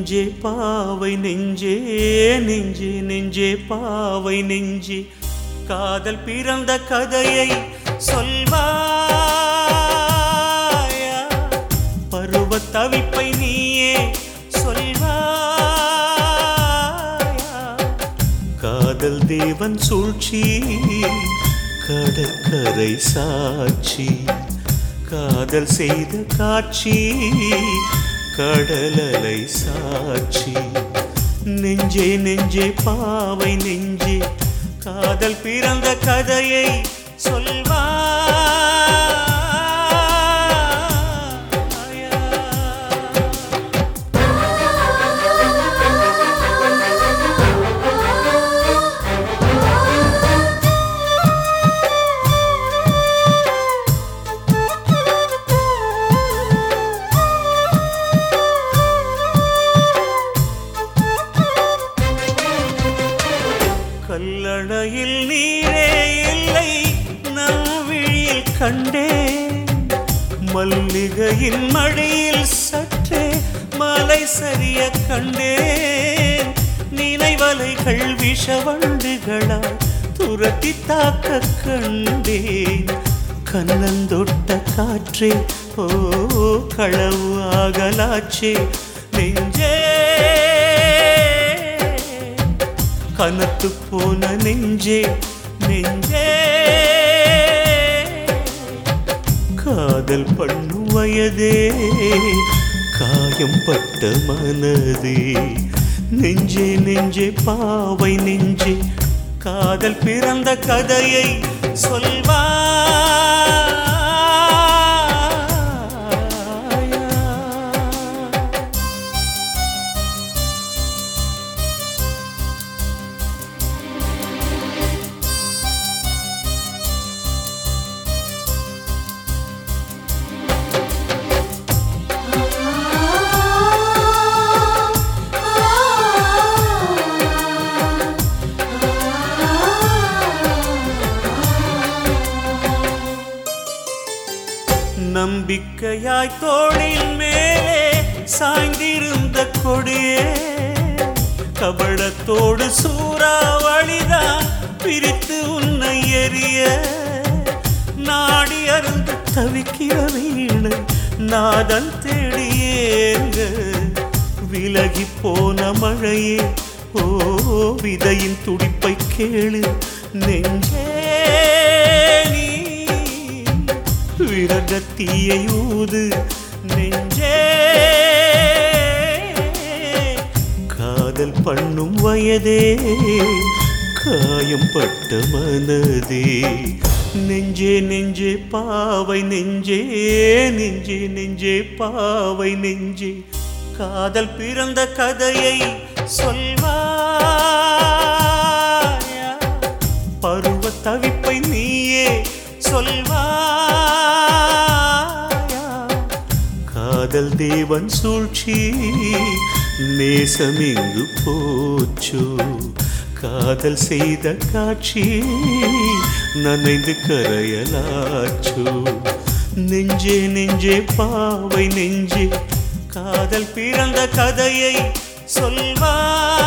நெஞ்சே பாவை நெஞ்சே நெஞ்சே நெஞ்சே பாவை நெஞ்சே காதல் பிறந்த கதையை சொல்வாயா பருவ தவிப்பை நீயே சொல்வாயா காதல் தேவன் சூழ்ச்சி கடற்கரை சாட்சி காதல் செய்த காட்சி கடலலை சாட்சி நெஞ்சே நெஞ்சே பாவை நெஞ்சே காதல் பிறந்த கதையை சொல்வா கல்லணையில் நீரே இல்லை நவ்விழியில் கண்டேன் மல்லிகையின் மடியில் சற்றே மலை சரிய கண்டேன் நினைவலைகள் விஷவண்டுகளால் துரத்தி தாக்க கண்டேன் கண்ணந்தொட்ட காற்றே ஓ களவு ஆகலாச்சே நெஞ்சே கனத்து போன நெஞ்சே நெஞ்சே காதல் பண்ணும் வயதே காயம் பட்ட மனதே நெஞ்சே நெஞ்சே பாவை நெஞ்சே காதல் பிறந்த கதையை சொல்வா நம்பிக்கையாய் தோளில் மேலே சாய்ந்திருந்த கொடியே கபடத்தோடு சூறாவளிதான் பிரித்து உன்னை எறிய நாடி அருந்து தவிக்கிற வீணை நாதன் தேடியேங்க விலகி போன மழையே ஓ விதையின் துடிப்பை கேளு நெஞ்சே விரகத்தீயை ஊது நெஞ்சே காதல் பண்ணும் வயதே காயம் பட்ட மனதே நெஞ்சே நெஞ்சே பாவை நெஞ்சே நெஞ்சே நெஞ்சே பாவை நெஞ்சே காதல் பிறந்த கதையை சொல்வாயா பருவ தவிப்பை நீயே சொல்வா காதல் தேவன் சூழ்ச்சி நேசம் எங்கு போச்சோ காதல் செய்த காட்சி நனைந்து கரையலாச்சோ நெஞ்சே நெஞ்சே பாவை நெஞ்சே காதல் பிறந்த கதையை சொல்வா